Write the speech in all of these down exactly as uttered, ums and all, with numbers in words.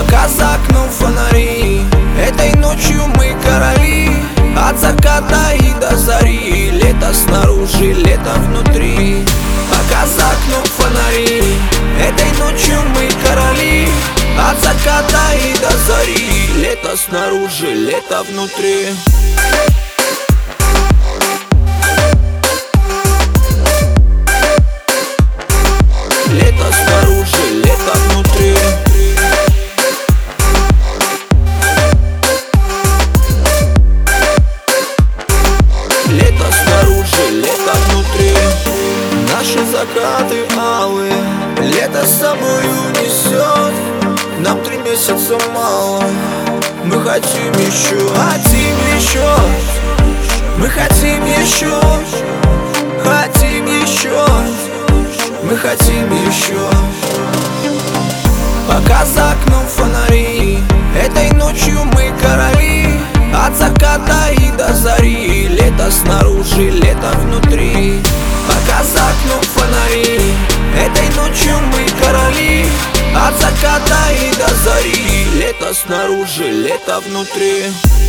Пока за окном фонари, этой ночью мы короли. От заката и до зари, лето снаружи, лето внутри. Пока за окном фонари, этой ночью мы короли. От заката и до зари, лето снаружи, лето внутри. Лето снаружи, лето внутри. Лето снаружи, лето внутри. Наши закаты алые лето с собой унесет. Нам три месяца мало, мы хотим еще, хотим еще. Мы хотим еще, хотим еще. Мы хотим еще. Пока за окном фонари, этой ночью мы короли. От заката и до зари, лето снаружи, лето внутри. Пока за окном фонари, этой ночью мы короли. От заката и до зари, лето снаружи, лето внутри.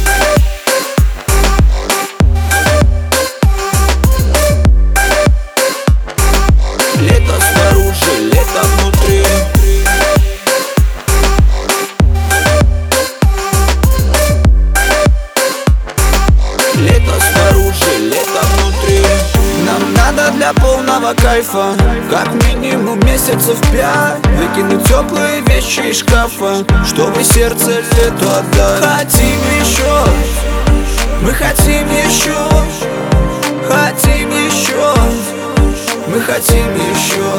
Лето снаружи, лето внутри. Лето снаружи, лето внутри. Нам надо для полного кайфа как минимум месяцев пять выкинуть теплые вещи из шкафа, чтобы сердце лету отдать. Хотим еще, мы хотим еще, хотим еще. Мы хотим еще.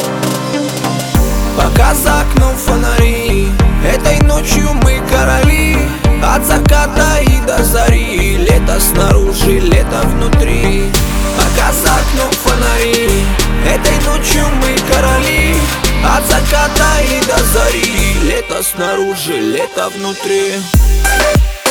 Пока за окном фонари, этой ночью мы короли. От заката и до зари, лето снаружи, лето внутри. Пока за окном фонари, этой ночью мы короли. От заката и до зари, лето снаружи, лето внутри.